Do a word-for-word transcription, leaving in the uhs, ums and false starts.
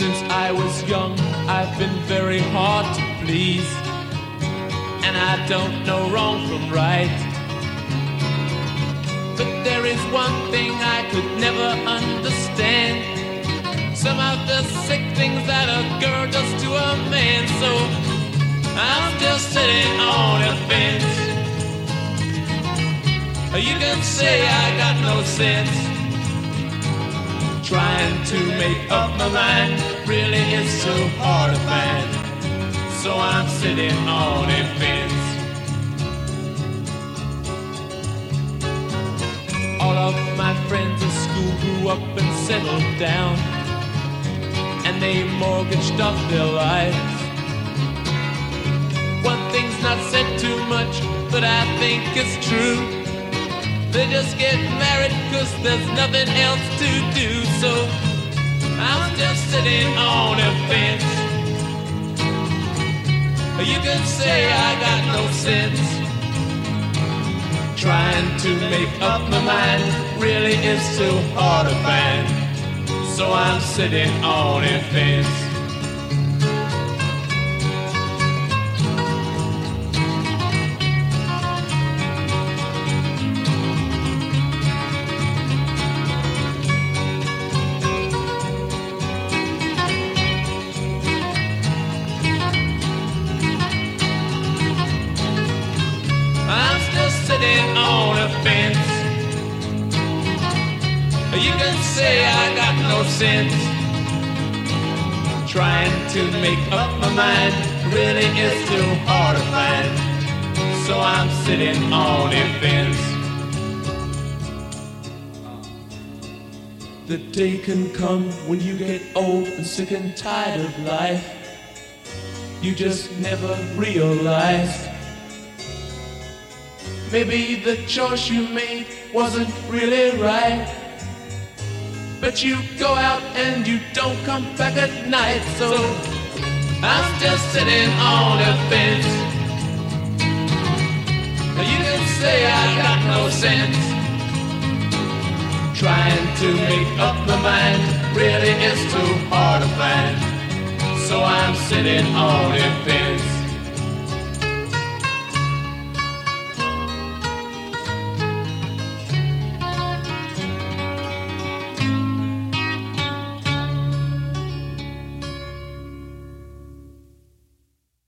Since I was young, I've been very hard to please, and I don't know wrong from right. But there is one thing I could never understand, some of the sick things that a girl does to a man. So I'm just sitting on a fence. You can say I got no sense. Trying to make up my mind really is so hard to find. So I'm sitting on a fence. All of my friends at school grew up and settled down, and they mortgaged up their lives. One thing's not said too much, but I think it's true. They just get married cause there's nothing else to do. So I'm just sitting on a fence. You can say I got no sense. Trying to make up my mind really is so hard to find. So I'm sitting on a fence. On a fence. You can say I got no sense. Trying to make up my mind really is too hard to find. So I'm sitting on a fence. The day can come when you get old and sick and tired of life. You just never realize maybe the choice you made wasn't really right. But you go out and you don't come back at night. So I'm just sitting on a fence. You can say I got no sense. Trying to make up my mind really is too hard to find. So I'm sitting on a fence.